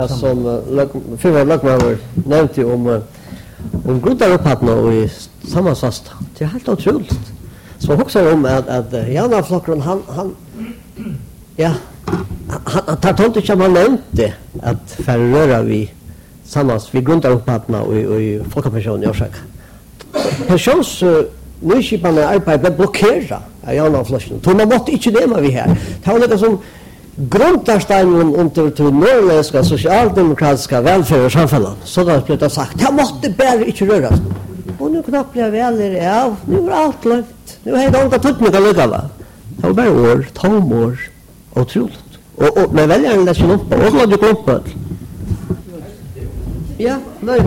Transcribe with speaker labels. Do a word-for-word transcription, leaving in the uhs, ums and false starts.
Speaker 1: som förra lagmannen nämnde om om grundarupphållna och i sammanfast. Det är helt otroligt. Så också om att att Janne Flockron han han ja han tar tomt inte man nämnde att förröra vi sammans vi grundarupphållna och i folkpension i Orsaka. Pensions nyskiparna arbetar blockera Janne Flockron. Då man måste inte nämna vi här. Det var något som grundarsteinen under till norrländska socialdemokratiska välfärd och samhällen. Så det blev det sagt. Det måste bara inte röras. Och nu knappt blir väl ja, nu är allt lugnt. Nu är det inte tutningar lugga. Det var bara år, tolv år. Otroligt. Och, och men väljaren läser upp och lade upp. Ja, nej.